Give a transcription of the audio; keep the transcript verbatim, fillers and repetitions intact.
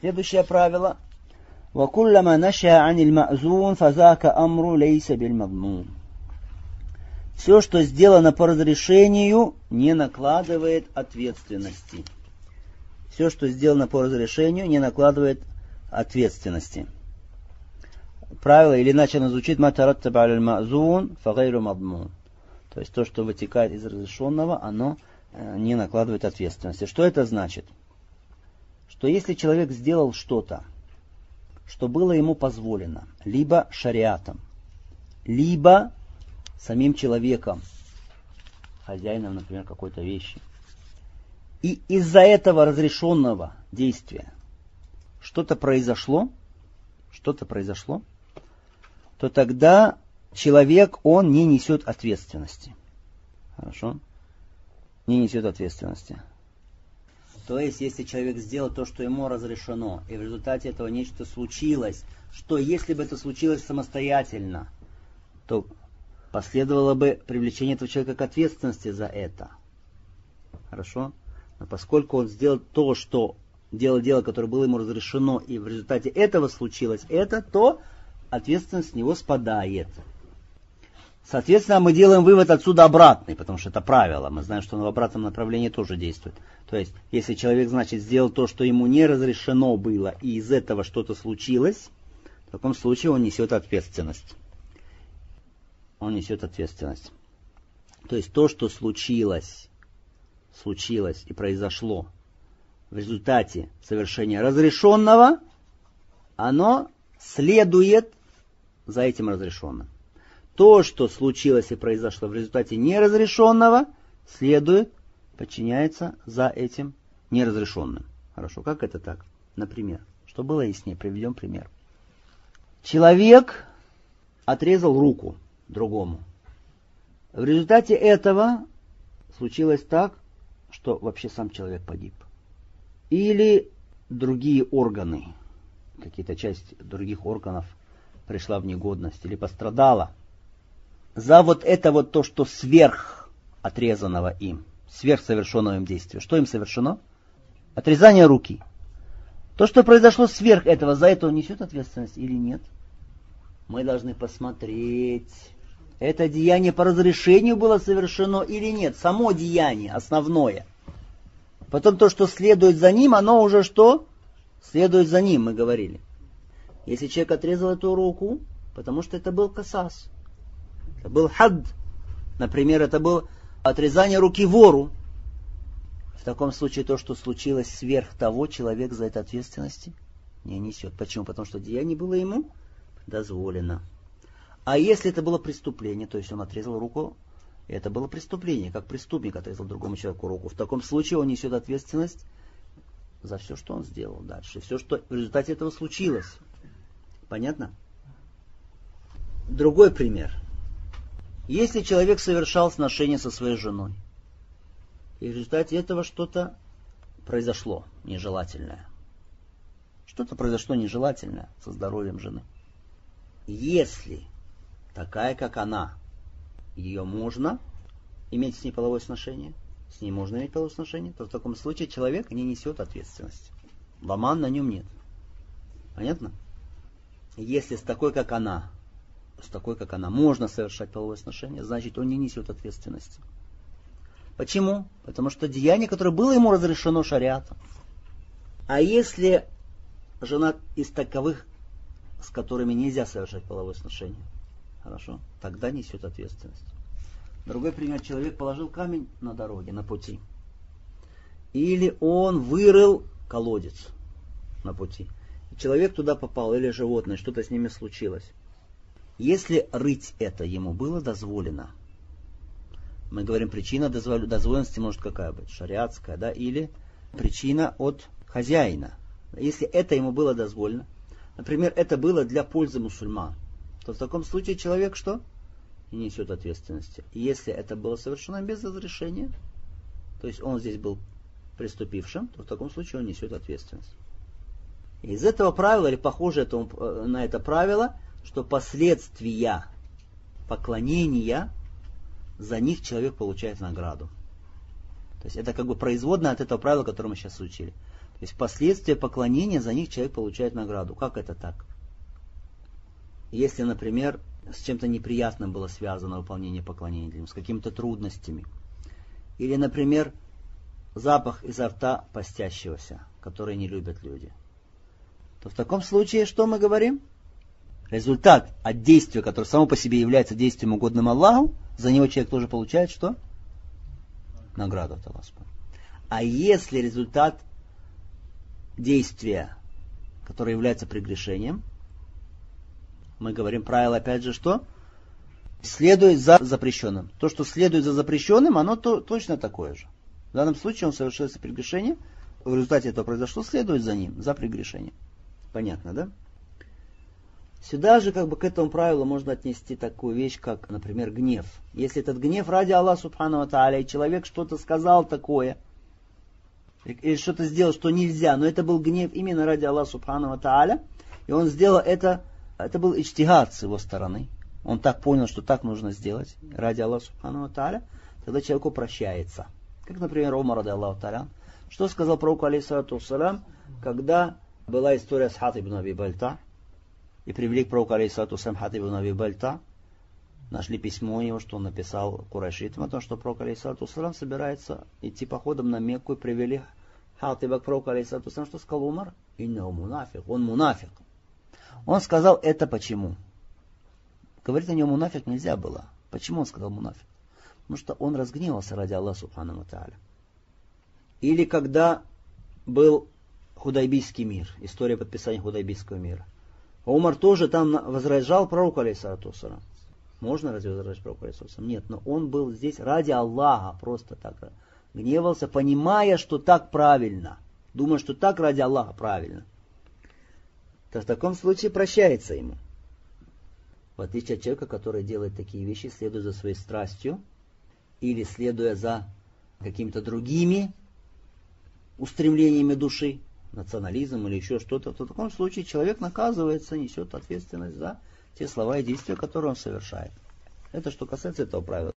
Следующее правило. وَكُلَّمَا نَشَأَ عَنِ الْمَأْذُونِ فَذَاكَ أَمْرُ لَيْسَ بِالْمَضْمُونِ. Все, что сделано по разрешению, не накладывает ответственности. Все, что сделано по разрешению, не накладывает ответственности. Правило, или иначе оно звучит «Ма тараттаба аля аль-ма'зун фагайру мадмун». То есть то, что вытекает из разрешенного, оно не накладывает ответственности. Что это значит? Что если человек сделал что-то, что было ему позволено, либо шариатом, либо самим человеком, хозяином, например, какой-то вещи, и из-за этого разрешенного действия что-то произошло, что-то произошло, то тогда человек, он не несет ответственности. Хорошо? Не несет ответственности. То есть, если человек сделал то, что ему разрешено, и в результате этого нечто случилось, что если бы это случилось самостоятельно, то последовало бы привлечение этого человека к ответственности за это. Хорошо? Но поскольку он сделал то, что делал дело, которое было ему разрешено, и в результате этого случилось это, то ответственность с него спадает. Соответственно, мы делаем вывод отсюда обратный, потому что это правило. Мы знаем, что оно в обратном направлении тоже действует. То есть, если человек, значит, сделал то, что ему не разрешено было, и из этого что-то случилось, в таком случае он несет ответственность. Он несет ответственность. То есть, то, что случилось, случилось и произошло в результате совершения разрешенного, оно следует за этим разрешенным. То, что случилось и произошло в результате неразрешенного, следует, подчиняется за этим неразрешенным. Хорошо, как это так? Например, что было яснее, приведем пример. Человек отрезал руку другому. В результате этого случилось так, что вообще сам человек погиб. Или другие органы, какие-то части других органов пришла в негодность или пострадала. За вот это вот то, что сверх отрезанного им, сверх совершенного им действия. Что им совершено? Отрезание руки. То, что произошло сверх этого, за это он несет ответственность или нет? Мы должны посмотреть, это деяние по разрешению было совершено или нет. Само деяние, основное. Потом то, что следует за ним, оно уже что? Следует за ним, мы говорили. Если человек отрезал эту руку, потому что это был касас. Это был хадд. Например, это было отрезание руки вору. В таком случае то, что случилось сверх того, человек за это ответственности не несет. Почему? Потому что деяние было ему дозволено. А если это было преступление, то есть он отрезал руку, и это было преступление, как преступник отрезал другому человеку руку, в таком случае он несет ответственность за все, что он сделал дальше. Все, что в результате этого случилось. Понятно? Другой пример. Если человек совершал сношение со своей женой, и в результате этого что-то произошло нежелательное. Что-то произошло нежелательное со здоровьем жены. Если такая, как она, ее можно иметь с ней половое сношение, с ней можно иметь половое сношение, то в таком случае человек не несет ответственности. Ламан на нем нет. Понятно? Если с такой, как она, с такой, как она, можно совершать половое сношение, значит, он не несет ответственности. Почему? Потому что деяние, которое было ему разрешено шариатом. А если жена из таковых, с которыми нельзя совершать половое сношение, хорошо, тогда несет ответственность. Другой пример. Человек положил камень на дороге, на пути. Или он вырыл колодец на пути. Человек туда попал, или животное, что-то с ними случилось. Если рыть это ему было дозволено, мы говорим, причина дозволенности может какая быть? Шариатская, да? Или причина от хозяина. Если это ему было дозволено, например, это было для пользы мусульман, то в таком случае человек что? И несет ответственности. И если это было совершено без разрешения, то есть он здесь был преступившим, то в таком случае он несет ответственность. И из этого правила, или похоже этому, на это правило, что последствия поклонения, за них человек получает награду. То есть это как бы производное от этого правила, которое мы сейчас учили. То есть последствия поклонения, за них человек получает награду. Как это так? Если, например, с чем-то неприятным было связано выполнение поклонения, с какими-то трудностями. Или, например, запах изо рта постящегося, который не любят люди. То в таком случае что мы говорим? Результат от действия, которое само по себе является действием угодным Аллаху, за него человек тоже получает что? Награду от Аллаха. А если результат действия, которое является прегрешением, мы говорим правило опять же что? Следует за запрещенным. То, что следует за запрещенным, оно то, точно такое же. В данном случае он совершил прегрешение, в результате этого произошло, следует за ним, за прегрешением. Понятно, да? Сюда же как бы к этому правилу можно отнести такую вещь, как, например, гнев. Если этот гнев ради Аллаха Субхану ва Тааля, и человек что-то сказал такое, или что-то сделал, что нельзя, но это был гнев именно ради Аллаха Субхану ва Тааля, и он сделал это, это был иджтихад с его стороны. Он так понял, что так нужно сделать ради Аллаха Субхану ва Тааля, тогда человеку прощается. Как, например, Умар ради Аллаху Тааля. Что сказал пророку, алейхиссалату вассалям, когда была история с Хатиб ибн Аби Бальта, и привели к пророку, алейхиссалату вассалям, Хатиб ибн Аби Бальта, нашли письмо его, что он написал Курайшитам, о том, что пророк, алейхиссалату вассалям, собирается идти походом на Мекку, и привели Хатиба к пророку, алейхиссалату вассалям, что сказал Умар? Иннаху мунафик, он мунафик. Он сказал это почему? Говорить о нем мунафик нельзя было. Почему он сказал мунафик? Потому что он разгневался ради Аллаха Субхану ва Тааля. Или когда был Худайбийский мир, история подписания Худайбийского мира. Умар тоже там возражал пророку, алейхиссалату вассалям. Можно разве возражать пророку, алейхиссалату вассалям? Нет, но он был здесь ради Аллаха, просто так гневался, понимая, что так правильно. Думая, что так ради Аллаха правильно. То в таком случае прощается ему. В отличие от человека, который делает такие вещи, следуя за своей страстью, или следуя за какими-то другими устремлениями души, национализм или еще что-то, то в таком случае человек наказывается, несет ответственность за те слова и действия, которые он совершает. Это что касается этого правила.